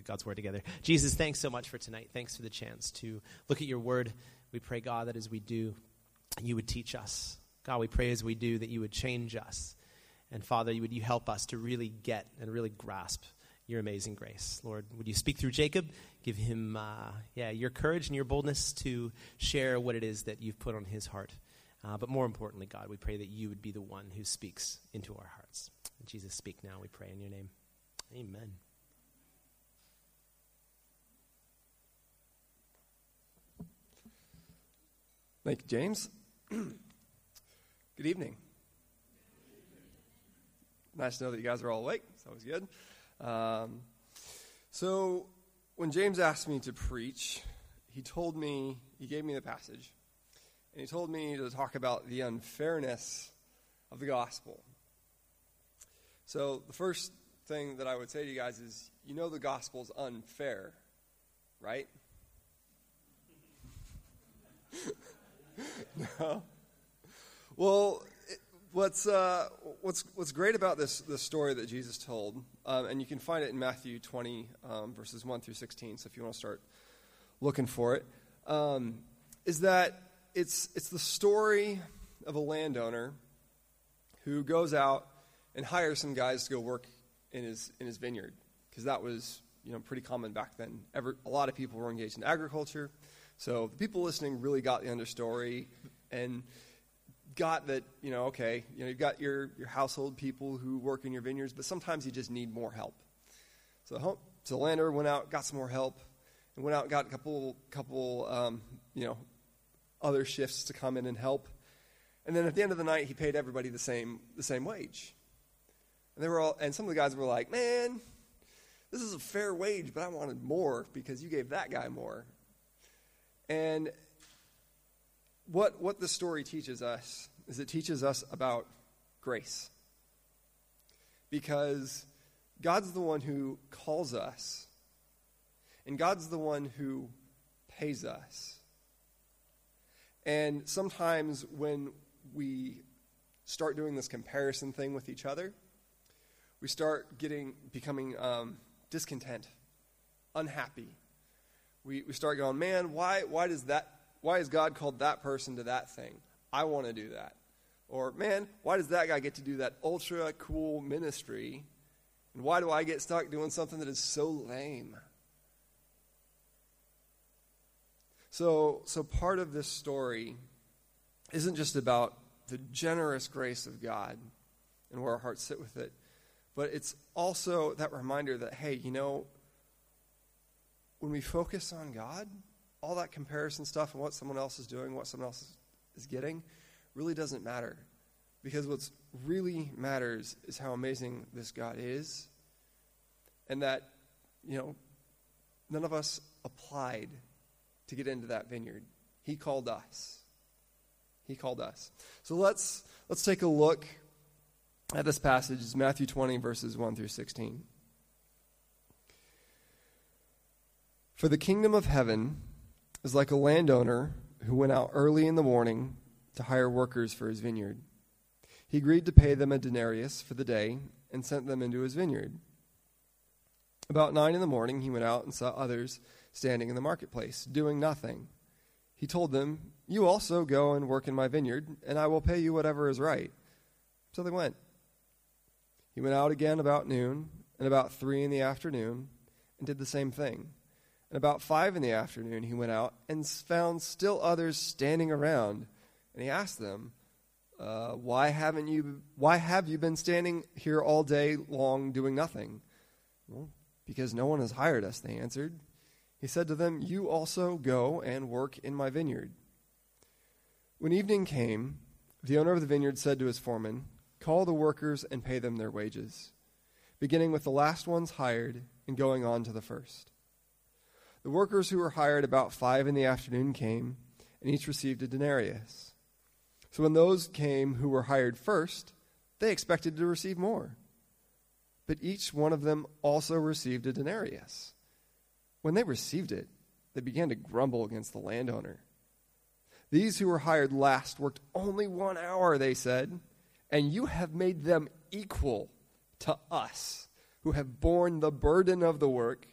at God's word together. Jesus, thanks so much for tonight. Thanks for the chance to look at your word. We pray, God, that as we do, you would teach us. God, we pray as we do that you would change us. And Father, would you help us to really get and really grasp your amazing grace. Lord, would you speak through Jacob? Give him your courage and your boldness to share what it is that you've put on his heart. But more importantly, God, we pray that you would be the one who speaks into our hearts. Jesus, speak now, we pray in your name. Amen. Thank you, James. Good evening. Nice to know that you guys are all awake. It's always good. So when James asked me to preach, he gave me the passage, and he told me to talk about the unfairness of the gospel. So the first thing that I would say to you guys is, you know the gospel's unfair, right? No. Well, what's great about this story that Jesus told, and you can find it in Matthew 20, verses 1 through 16, so if you want to start looking for it, is that it's the story of a landowner who goes out and hires some guys to go work in his vineyard, because that was pretty common back then. A lot of people were engaged in agriculture, so the people listening really got the understory and got that, you've got your household people who work in your vineyards, but sometimes you just need more help. So the landowner went out, got some more help, and went out and got a couple other shifts to come in and help. And then at the end of the night, he paid everybody the same wage. And some of the guys were like, man, this is a fair wage, but I wanted more because you gave that guy more. And what the story teaches us is it teaches us about grace. Because God's the one who calls us, and God's the one who pays us. And sometimes when we start doing this comparison thing with each other, we start becoming discontent, unhappy. We start going, man, why has God called that person to that thing? I want to do that. Or, man, why does that guy get to do that ultra cool ministry? And why do I get stuck doing something that is so lame? So part of this story isn't just about the generous grace of God and where our hearts sit with it, but it's also that reminder that, hey, when we focus on God, all that comparison stuff and what someone else is doing, what someone else is getting, really doesn't matter. Because what really matters is how amazing this God is, and that, none of us applied to get into that vineyard. He called us. He called us. So let's take a look at this passage. It's Matthew 20, verses 1 through 16. For the kingdom of heaven is like a landowner who went out early in the morning to hire workers for his vineyard. He agreed to pay them a denarius for the day and sent them into his vineyard. About 9 a.m, he went out and saw others standing in the marketplace, doing nothing. He told them, "You also go and work in my vineyard, and I will pay you whatever is right." So they went. He went out again about noon, and about 3 p.m, and did the same thing. And about 5 p.m, he went out and found still others standing around. And he asked them, why have you been standing here all day long doing nothing? Well, because no one has hired us, they answered. He said to them, "You also go and work in my vineyard." When evening came, the owner of the vineyard said to his foreman, "Call the workers and pay them their wages, beginning with the last ones hired and going on to the first." The workers who were hired about 5 p.m. came, and each received a denarius. So when those came who were hired first, they expected to receive more. But each one of them also received a denarius. When they received it, they began to grumble against the landowner. "These who were hired last worked only 1 hour," they said, "and you have made them equal to us, who have borne the burden of the work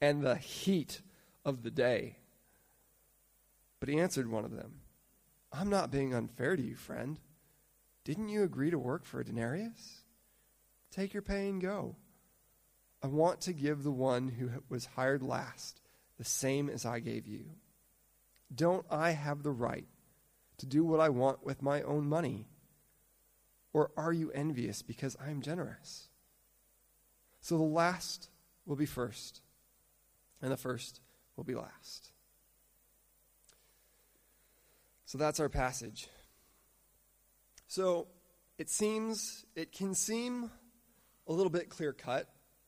and the heat of the day. But he answered one of them, I'm not being unfair to you, friend. Didn't you agree to work for a denarius? Take your pay and go. I want to give the one who was hired last the same as I gave you. Don't I have the right to do what I want with my own money? Or are you envious because I am generous? So the last will be first, and the first will be last. So that's our passage. So it can seem a little bit clear-cut,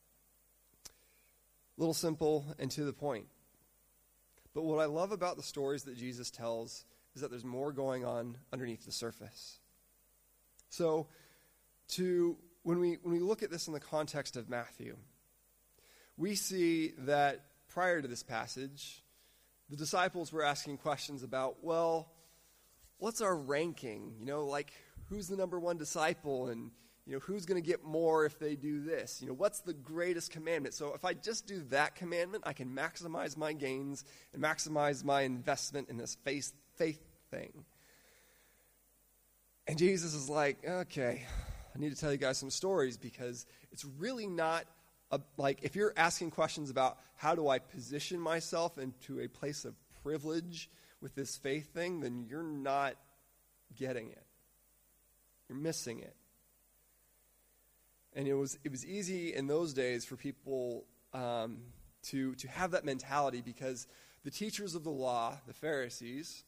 a little simple and to the point. But what I love about the stories that Jesus tells is that there's more going on underneath the surface. So when we look at this in the context of Matthew, we see that prior to this passage, the disciples were asking questions about, well, what's our ranking? Like who's the number one disciple, and who's going to get more if they do this? What's the greatest commandment? So if I just do that commandment, I can maximize my gains and maximize my investment in this faith thing. And Jesus is like, okay, I need to tell you guys some stories, because it's really not like if you're asking questions about how do I position myself into a place of privilege with this faith thing, then you're not getting it. You're missing it. And it was easy in those days for people to have that mentality, because the teachers of the law, the Pharisees,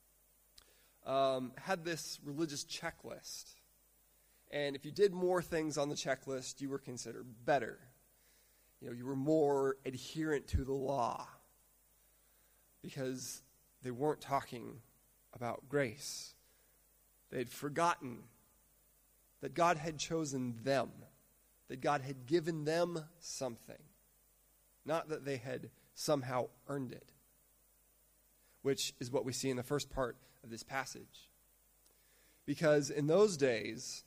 had this religious checklist. And if you did more things on the checklist, you were considered better. You were more adherent to the law, because they weren't talking about grace. They'd forgotten that God had chosen them, that God had given them something, not that they had somehow earned it, which is what we see in the first part of this passage. Because in those days,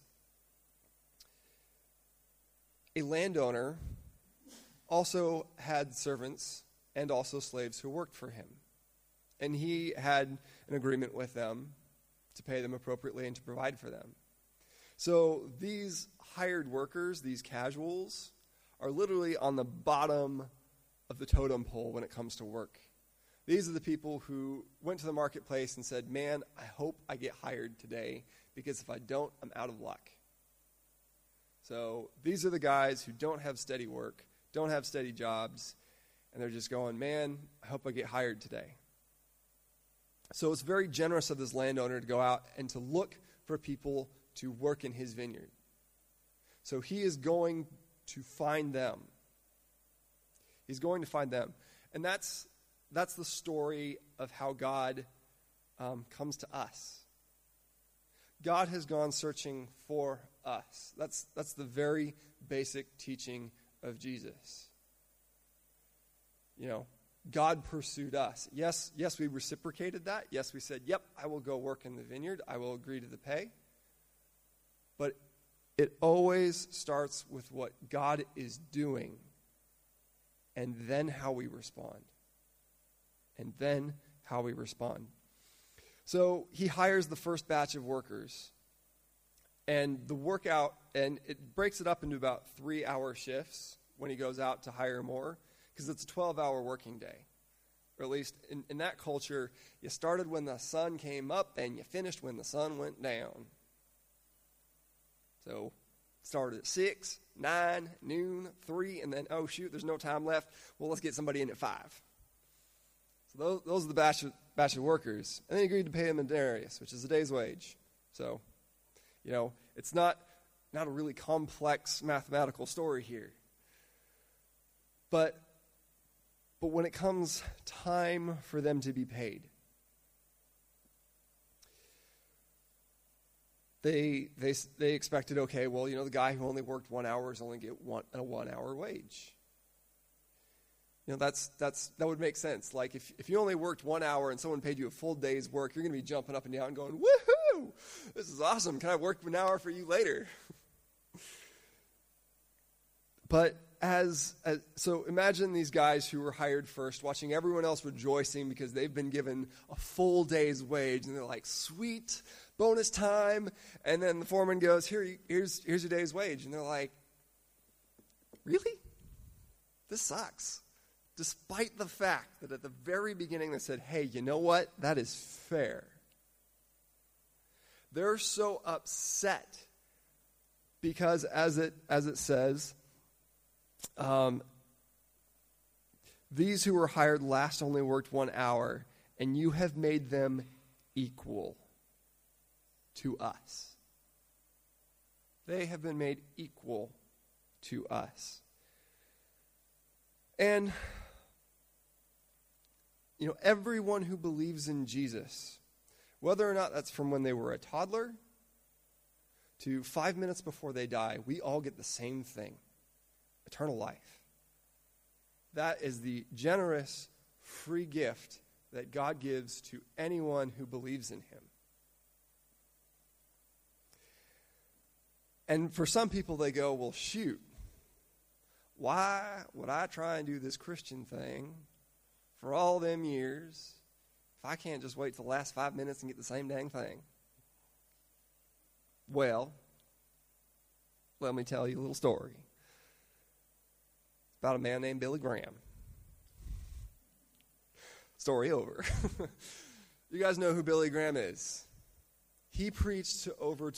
a landowner also had servants and also slaves who worked for him. And he had an agreement with them to pay them appropriately and to provide for them. So these hired workers, these casuals, are literally on the bottom of the totem pole when it comes to work. These are the people who went to the marketplace and said, man, I hope I get hired today, because if I don't, I'm out of luck. So these are the guys who don't have steady work, don't have steady jobs, and they're just going, man, I hope I get hired today. So it's very generous of this landowner to go out and to look for people to work in his vineyard. So he is going to find them. He's going to find them. And that's the story of how God comes to us. God has gone searching for us. That's the very basic teaching of Jesus. God pursued us. Yes, we reciprocated that. Yes, we said, yep, I will go work in the vineyard. I will agree to the pay. But it always starts with what God is doing, and then how we respond. So he hires the first batch of workers. And the workout, and it breaks it up into about 3-hour shifts when he goes out to hire more, because it's a 12-hour working day. Or at least in that culture, you started when the sun came up and you finished when the sun went down. So started at 6, 9, noon, 3, and then, oh shoot, there's no time left. Well, let's get somebody in at 5. So those are the batch of workers. And then he agreed to pay them a denarius, which is a day's wage. So, it's not a really complex mathematical story here. But when it comes time for them to be paid, they expected, okay, well, the guy who only worked 1 hour is only get a 1 hour wage. That would make sense. Like if you only worked 1 hour and someone paid you a full day's work, you're going to be jumping up and down and going, woohoo, this is awesome. Can I work 1 hour for you later? But so imagine these guys who were hired first, watching everyone else rejoicing because they've been given a full day's wage, and they're like, sweet, bonus time. And then the foreman goes, here's your day's wage. And they're like, really? This sucks. Despite the fact that at the very beginning they said, hey, you know what? That is fair. They're so upset because as it says, these who were hired last only worked 1 hour, and you have made them equal to us. They have been made equal to us. And, everyone who believes in Jesus, whether or not that's from when they were a toddler to 5 minutes before they die, we all get the same thing: eternal life. That is the generous, free gift that God gives to anyone who believes in him. And for some people, they go, well, shoot, why would I try and do this Christian thing for all them years if I can't just wait till the last 5 minutes and get the same dang thing? Well, let me tell you a little story. It's about a man named Billy Graham. Story over. You guys know who Billy Graham is. He preached to over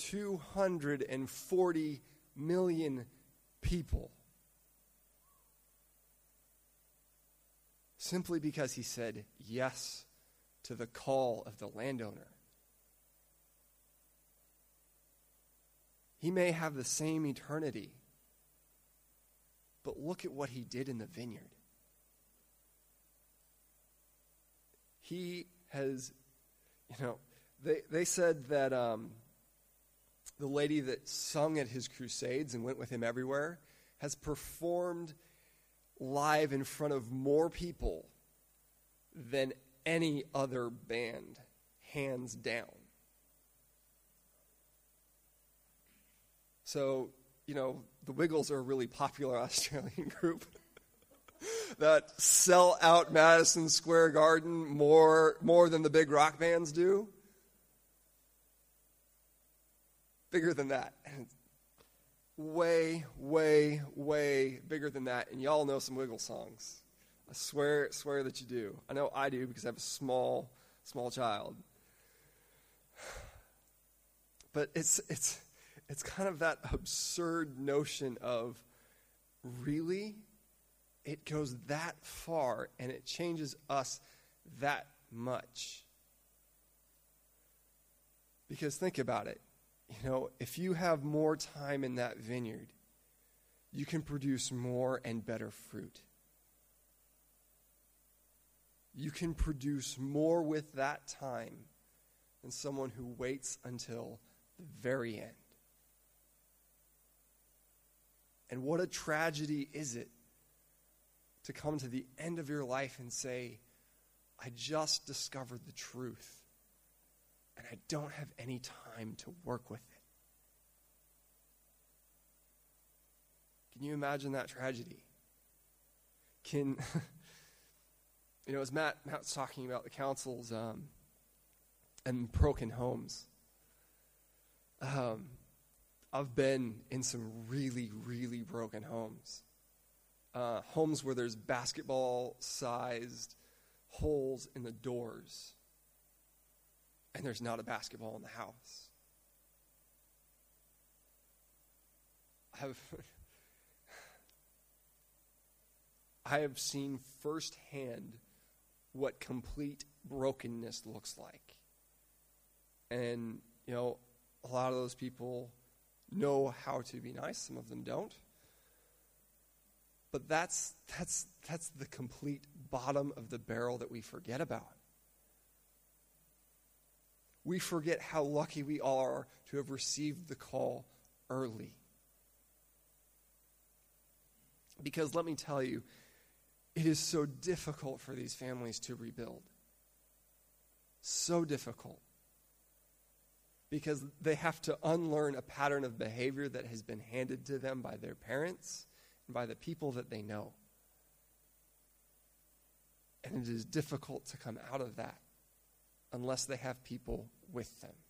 240 million people simply because he said yes to the call of the landowner. He may have the same eternity, but look at what he did in the vineyard. He has, they said that the lady that sung at his crusades and went with him everywhere has performed live in front of more people than any other band, hands down. So, the Wiggles are a really popular Australian group that sell out Madison Square Garden more than the big rock bands do. Bigger than that. Way, way, way bigger than that. And y'all know some Wiggle songs. I swear that you do. I know I do because I have a small child. But it's kind of that absurd notion of, really? It goes that far and it changes us that much. Because think about it. If you have more time in that vineyard, you can produce more and better fruit. You can produce more with that time than someone who waits until the very end. And what a tragedy is it to come to the end of your life and say, I just discovered the truth, and I don't have any time to work with it. Can you imagine that tragedy? As Matt's talking about the councils and broken homes, I've been in some really, really broken homes. Homes where there's basketball-sized holes in the doors, and there's not a basketball in the house. I have seen firsthand what complete brokenness looks like. And, a lot of those people know how to be nice. Some of them don't. But that's the complete bottom of the barrel that we forget about. We forget how lucky we are to have received the call early. Because let me tell you, it is so difficult for these families to rebuild. So difficult. Because they have to unlearn a pattern of behavior that has been handed to them by their parents and by the people that they know. And it is difficult to come out of that unless they have people with them,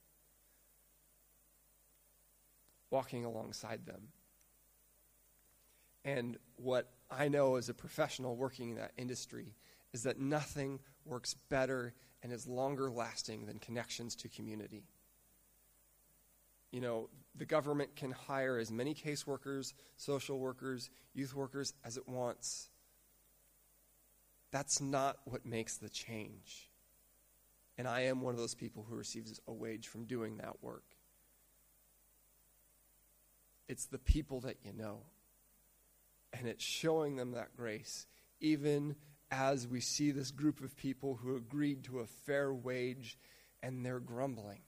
walking alongside them. And what I know as a professional working in that industry is that nothing works better and is longer lasting than connections to community. You know, the government can hire as many caseworkers, social workers, youth workers as it wants. That's not what makes the change. And I am one of those people who receives a wage from doing that work. It's the people that you know. And it's showing them that grace, even as we see this group of people who agreed to a fair wage and they're grumbling.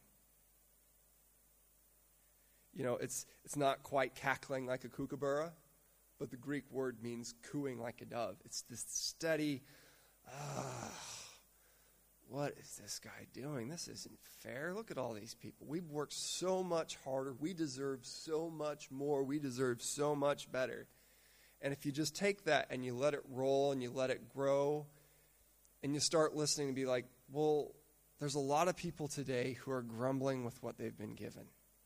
You know, it's not quite cackling like a kookaburra, but the Greek word means cooing like a dove. It's this steady, what is this guy doing? This isn't fair. Look at all these people. We've worked so much harder. We deserve so much more. We deserve so much better. And if you just take that and you let it roll and you let it grow and you start listening and be like, well, there's a lot of people today who are grumbling with what they've been given.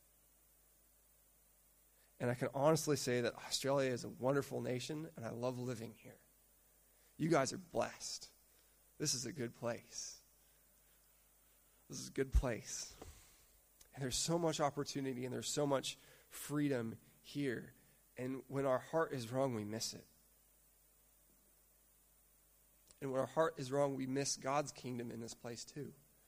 And I can honestly say that Australia is a wonderful nation, and I love living here. You guys are blessed. This is a good place. This is a good place. And there's so much opportunity, and there's so much freedom here. And when our heart is wrong, we miss it. And when our heart is wrong, we miss God's kingdom in this place too.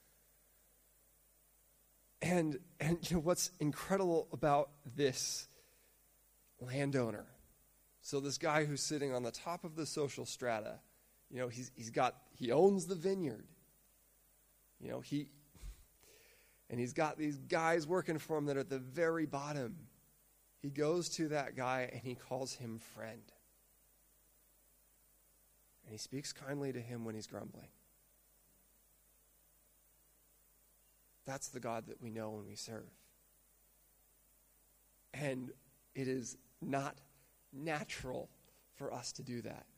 And you know what's incredible about this landowner? So this guy who's sitting on the top of the social strata, you know, he owns the vineyard. You know, he's got these guys working for him that are at the very bottom. He goes to that guy and he calls him friend. And he speaks kindly to him when he's grumbling. That's the God that we know and we serve. And it is not natural for us to do that.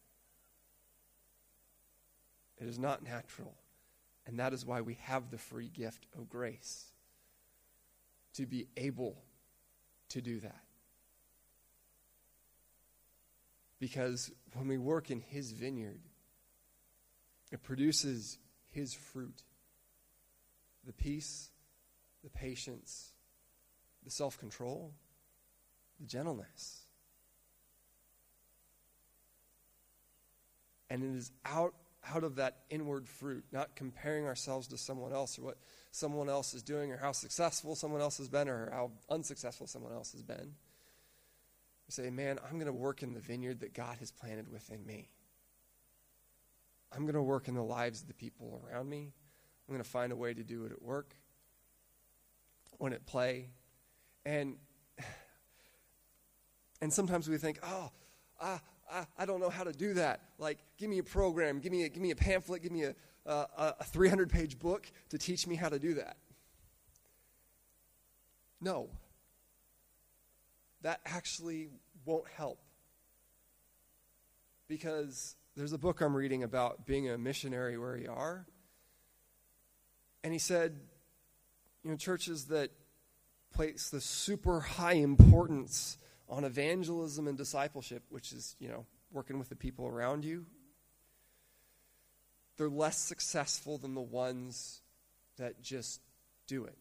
It is not natural. And that is why we have the free gift of grace, to be able to do that. Because when we work in his vineyard, it produces his fruit. The peace, the patience, the self-control, the gentleness. And it is out of that inward fruit, not comparing ourselves to someone else or what someone else is doing or how successful someone else has been or how unsuccessful someone else has been. We say, man, I'm going to work in the vineyard that God has planted within me. I'm going to work in the lives of the people around me. I'm going to find a way to do it at work, when at play. And sometimes we think, I don't know how to do that. Like, give me a program, give me a pamphlet, give me a 300-page book to teach me how to do that. No. That actually won't help. Because there's a book I'm reading about being a missionary where you are. And he said, you know, churches that place the super high importance on evangelism and discipleship, which is, you know, working with the people around you, they're less successful than the ones that just do it.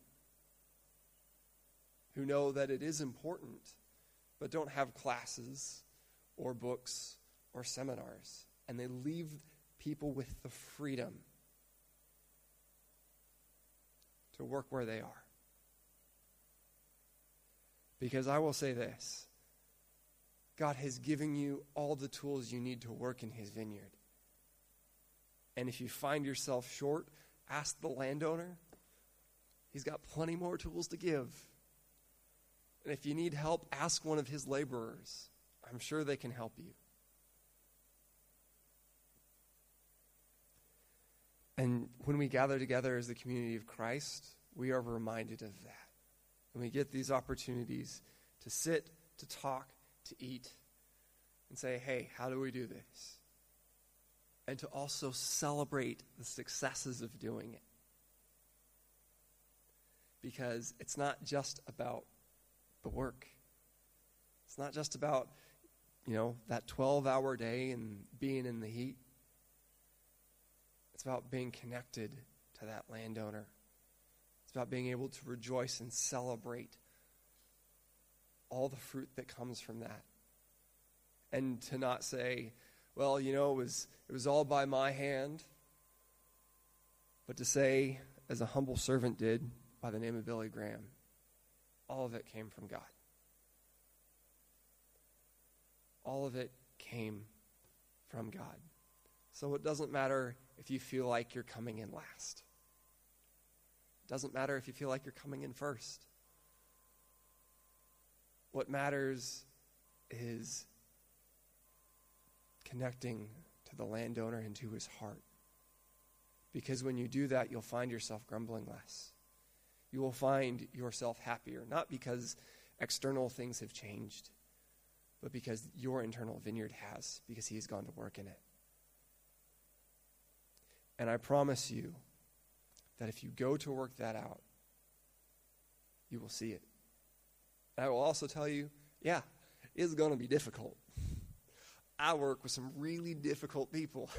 Who know that it is important, but don't have classes or books or seminars. And they leave people with the freedom to work where they are. Because I will say this, God has given you all the tools you need to work in his vineyard. And if you find yourself short, ask the landowner. He's got plenty more tools to give. And if you need help, ask one of his laborers. I'm sure they can help you. And when we gather together as the community of Christ, we are reminded of that. And we get these opportunities to sit, to talk, to eat, and say, hey, how do we do this? And to also celebrate the successes of doing it. Because it's not just about the work. It's not just about, that 12-hour day and being in the heat. It's about being connected to that landowner. It's about being able to rejoice and celebrate all the fruit that comes from that. And to not say, well, it was all by my hand. But to say, as a humble servant did, by the name of Billy Graham, all of it came from God. All of it came from God. So it doesn't matter if you feel like you're coming in last. It doesn't matter if you feel like you're coming in first. What matters is connecting to the landowner and to his heart. Because when you do that, you'll find yourself grumbling less. You will find yourself happier, not because external things have changed, but because your internal vineyard has, because he has gone to work in it. And I promise you that if you go to work that out, you will see it. And I will also tell you, it is going to be difficult. I work with some really difficult people.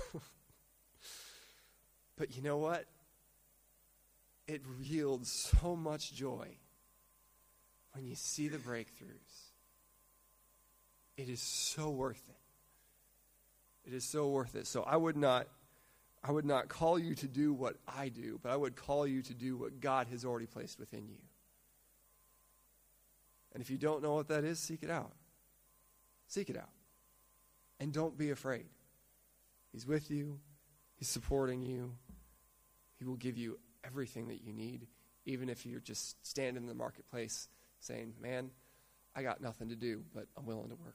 But you know what? It yields so much joy when you see the breakthroughs. It is so worth it. It is so worth it. So I would not call you to do what I do, but I would call you to do what God has already placed within you. And if you don't know what that is, seek it out. Seek it out. And don't be afraid. He's with you. He's supporting you. He will give you everything that you need, even if you're just standing in the marketplace saying, man, I got nothing to do, but I'm willing to work.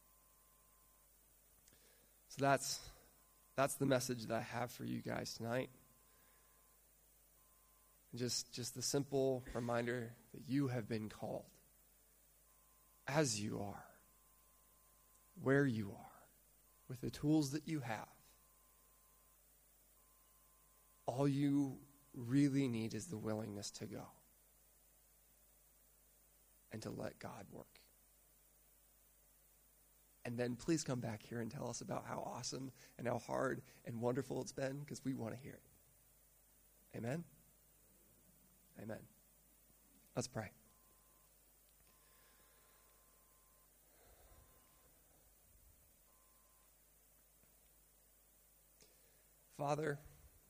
So that's the message that I have for you guys tonight. And just the simple reminder that you have been called as you are, where you are, with the tools that you have. All you really need is the willingness to go and to let God work. And then please come back here and tell us about how awesome and how hard and wonderful it's been, because we want to hear it. Amen? Amen. Let's pray. Father,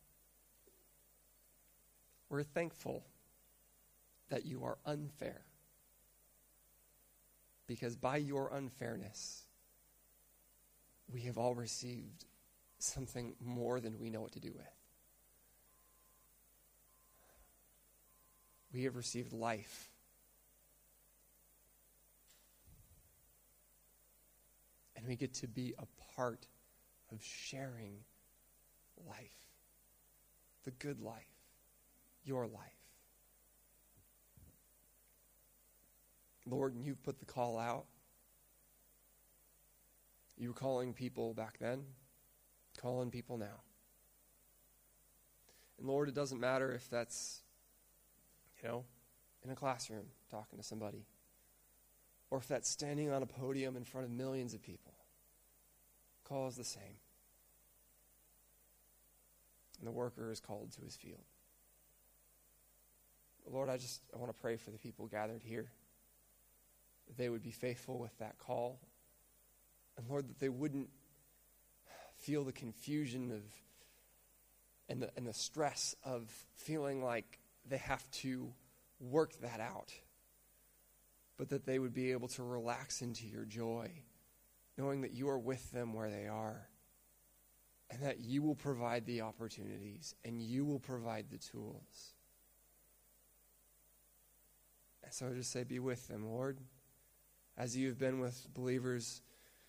we're thankful that you are unfair, because by your unfairness, we have all received something more than we know what to do with. We have received life. And we get to be a part of sharing life, the good life, your life. Lord, and you've put the call out. You were calling people back then, calling people now. And Lord, it doesn't matter if that's, in a classroom talking to somebody, or if that's standing on a podium in front of millions of people. Call is the same. And the worker is called to his field. Lord, I want to pray for the people gathered here, that they would be faithful with that call. And Lord, that they wouldn't feel the confusion and the stress of feeling like they have to work that out, but that they would be able to relax into your joy, knowing that you are with them where they are, and that you will provide the opportunities and you will provide the tools. And so I just say, be with them, Lord, as you have been with believers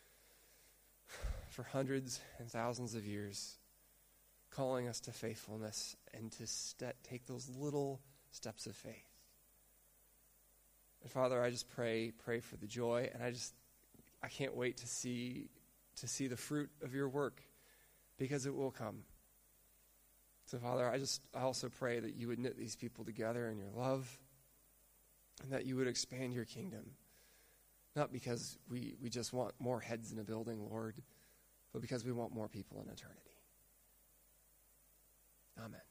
for hundreds and thousands of years, calling us to faithfulness and to take those little steps of faith. And Father, I just pray for the joy, and I can't wait to see to see the fruit of your work, because it will come. So, Father, I also pray that you would knit these people together in your love, and that you would expand your kingdom. Not because we just want more heads in a building, Lord, but because we want more people in eternity. Amen.